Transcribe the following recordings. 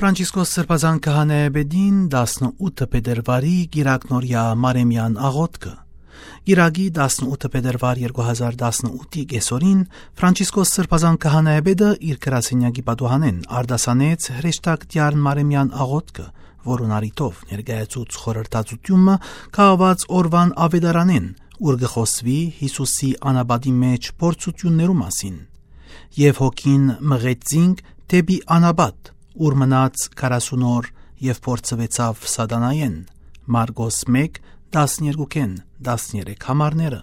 Ֆրանցիսկոս Սրբազան քահանայապետին 18 փետրվարի Գիրակնորյա Մարեմյան աղոթքը։ Գիրագի 18 փետրվար 2018-ի կեսօրին Ֆրանցիսկոս Սրբազան քահանայապետը իր գրասենյակի պատուհանեն արդասանեց հրեշտակ Տյառն Մարեմյան աղոթքը, որոնց առիթով ներկայացուց խորհրդածությունը կահված օրվան ավետարանեն, ուր գխոսվի Հիսուսի անաբադի մեջ փորձություններու մասին, եւ հոգին մղեցինք դեպի անաբադ, ուր մնաց 40 օր եւ փորձվեցավ սատանայեն։ Մարգոս 1:12-13 համարները։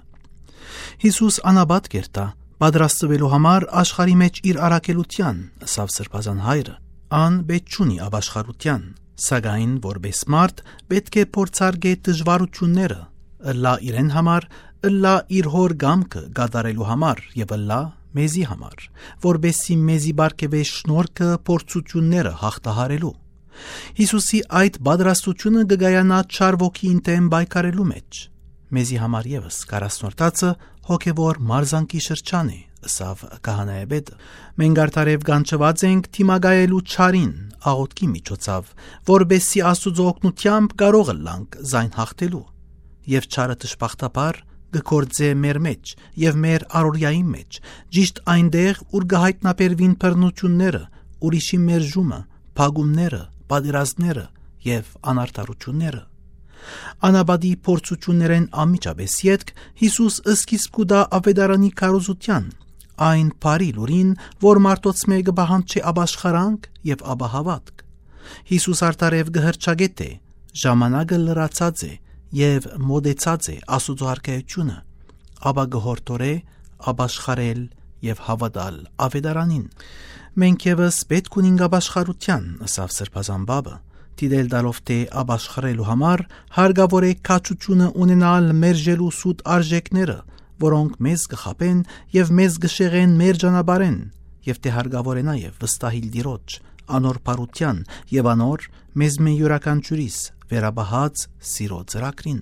Հիսուս անաբադ կերտա, պատրաստվելու համար աշխարհի մեջ իր առաքելության, ըսավ Սրբազան հայրը, ան պետք չունի ապաշխարության, սակայն որպես մարդ պետք է փորձարկե դժվարությունները, ըլլա իրեն համար, ըլլա իր հոր գամքը գադարելու համար եւ ըլլա մեզի համար, որբեսի մեզի բարգեւե շնորհքը փորձությունները հաղթահարելու։ Հիսուսի այդ պատրաստությունը գգայանա չար ոգին դեմ բայկարելու մեջ։ Մեզի համար եւս 40-րդացը հոգեվոր մարզանկի շրջան է, ըսավ քահանայապետը։ Մենք արդարև գանչված ենք թիմագայելու չարին աղոթքի միջոցով, որբեսի Աստծո օգնությամբ կարող լանք զայն հաղթելու։ Եվ չարը դժբախտաբար գկործե մեր մեջ եւ մեր առօրյայի մեջ, ճիշտ այնտեղ, ուր գահիտնաբերվին բռնությունները, ուրիշի մերժումը, փագումները, պատերազմները եւ անարդարությունները։ Անաբադի փորձություններեն անմիջապես յետք Հիսուս սկիզբ կուտա ավետարանի քարոզության, այն բարի լուրին, որ մարդոց մեկը բահանջի ապաշխարանք եւ ապահավատք։ Հիսուս արդարև գհրճագետ է, ժամանակը լրացած է եւ մոդեցած է Աստծո արքայությունը, ապա գհորտորե ապաշխարել եւ հավատալ ավետարանին։ Մենք եւս պետք ունենք ապաշխարության, ըսավ Սրբազան բաբը, դիտել դալով թե ապաշխարելու համար հարգավոր է քաջությունը ունենալ մերժելու սուտ արժեքները, որոնք մեզ կխապեն եւ մեզ կշեղեն մեր ճանապարհեն, եւ թե հարգավոր է նաեւ վստահիլ Տիրոջ անոր բարության եւ անոր մեզ մե յուրաքանչյուրիս վերաբահած սիրո ծրագրին։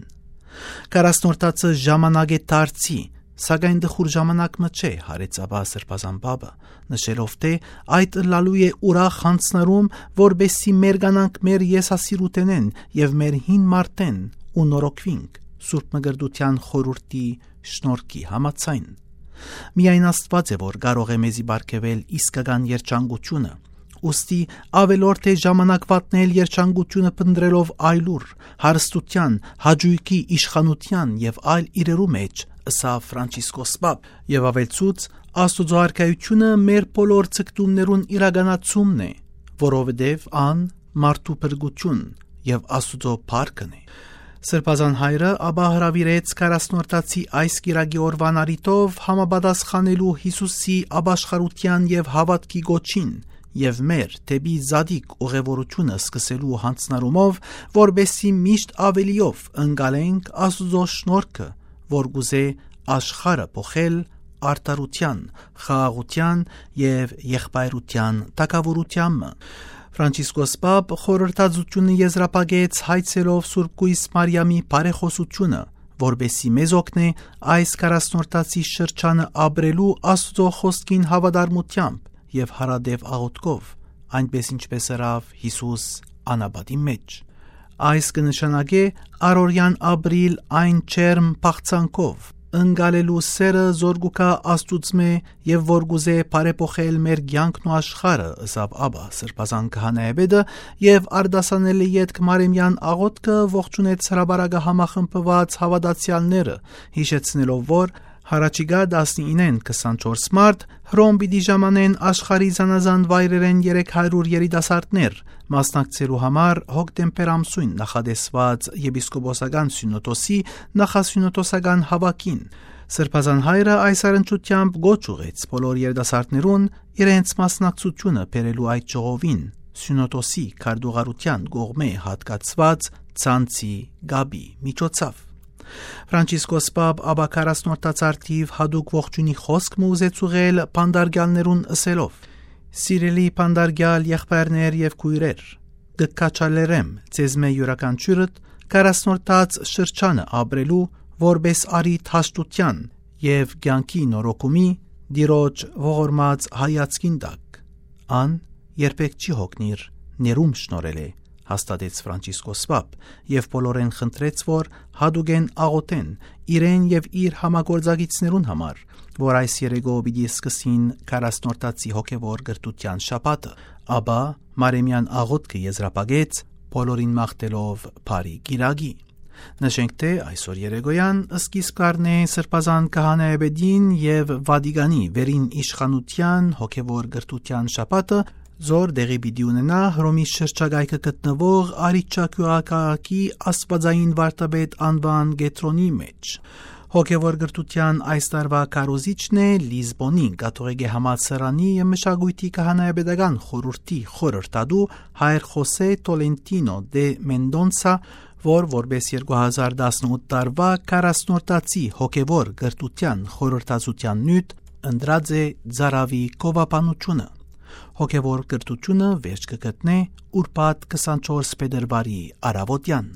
40-րդացը ժամանակ է դարձի, սակայն դխուր ժամանակը չէ, հարեցաբա Սրբազան բաբը, նշելով թե այդ լալու է ուրախ հանցնարում, որբեսի մեր գանանք մեր եսասիրութենեն եւ մեր հին մարդեն ու նորոգվինք Սուրբ Մգրտության խորհրդի շնորհքի համաձայն։ Միայն Աստված է, որ կարող է մեզի բարգեւել իսկական երջանկությունը, ուստի ավելորդ է ժամանակվատնել երջանկությունը փնտրելով այլուր, հարստության, հաճույքի, իշխանության եւ այլ իրերու մեջ, ըսավ Ֆրանցիսկոս Պապ, եւ ավելցուց Աստծո արքայությունը մեր բոլոր ցկտումներուն իրականացումն է, որովհետեւ ան մարդու փրկություն եւ Աստծո փառքն է։ Սրբազան հայրը ապա հրավիրեց 40-րդացի այս կիրակի օրվան առիթով համապատասխանելու Հիսուսի ապաշխարության եւ հավատքի գոչին եւ մեր դեպի զադիկ ուղևորությունը սկսելու հանձնարումով, որբեսի միշտ ավելիով ընկալենք Աստծո շնորհքը, որ գուզե աշխարհը փոխել արդարության, խաղաղության եւ եղբայրության տակավորությամբ։ Ֆրանցիսկոս Պապ խորհրդածությունը եզրափակեց հայցելով Սուրբ Կույս Մարիամի բարեխոսությունը, որբեսի մեզ օգնե այս 40-րդացի շրջանը ապրելու Աստծո խոսքին հավատարմությամբ եւ հարադեվ աղոթքով, այնպես ինչպես ըրավ Հիսուս անաբադի մեջ։ Այս կնշանակե առօրյան ապրիլ այն չերմ փախցանքով, ընկալելու սերը զորգուկա Աստուծմե եւ որ գուզե բարեփոխել մեր կյանքն ու աշխարհը, ըսավ Աբա Սրբազան քահանայապետը եւ արդասանել յետք Մարեմյան աղոթքը ողջունեց հրաբարակը համախմբված հավատացյալները, հիշեցնելով որ Հարաճիգա 19-ին 24 մարտ հռոմ պիտի ժամանեն աշխարհի զանազան վայրերեն 300 երիտասարդներ մասնակցելու համար հոկտեմբեր ամսույն նախադեсված եպիսկոպոսական սյունոդոսի նախասյունոդոսական հավաքին։ Սրբազան հայրը այս առընչությամբ գոչ ուղեց բոլոր երիտասարդներուն իրենց մասնակցությունը բերելու այդ ժողովին սյունոդոսի քարտուղարության կողմէ հատկացված ցանցի գաբի միջոցով։ Ֆրանցիսկոս Պապ ապա 40-րդացարդիվ հadouk ողջունի խոսք մուզեց ուղել պանդարգյալներուն ըսելով. Սիրելի պանդարգյալ եղբայրներ եւ քույրեր, գկաչալերեմ ձեզ մե յուրաքանչյուրդ 40-րդաց շրջանը ապրելու որպես արիթ հաշտության եւ կյանքի նորոգումի Տիրոջ ողորմած հայացքին տակ։ Ան երբեք չի հոգնիր ներում շնորհել է, հաստատեց Ֆրանցիսկոս Պապ եւ բոլորեն խնդրեց, որ հադուգեն աղոթեն իրեն եւ իր համագործակիցներուն համար, որ այս երեգով պիտի սկսին 40-օրտացի հոգևոր գրտության շաբաթը, ապա Մարեմյան աղոթքը եզրափակեց բոլորին մաղթելով բարի գիրագի։ Նշենք, թե այսօր երեգոյան սկիզբ կառնե Սրբազան Քահանայապետին եւ Վատիկանի վերին իշխանության հոգևոր գրտության շաբաթը, զոր դեղի պիտի ունենա Հռոմի շրջակայքը գտնվող Արիչակյուակակի աստվածային վարդապետ անվան գետրոնի մեջ։ Հոգևոր գրտության այս տարվա քարոզիչն է Լիզբոնի կաթողիկե համալսարանի եւ մշակույթի քահանայապետական խորհրդի խորհրդատու հայր Խոսե Տոլենտինո դե Մենդոնսա, որ որպես 2018 տարվա 40-օրտացի հոգևոր գրտության խորհրդածության նյութ ընդրած է Ձարավի կովապանությունը։ Հոգևոր գրտությունը վերջ կգտնե ուրբաթ 24 փետրվարի առավոտյան։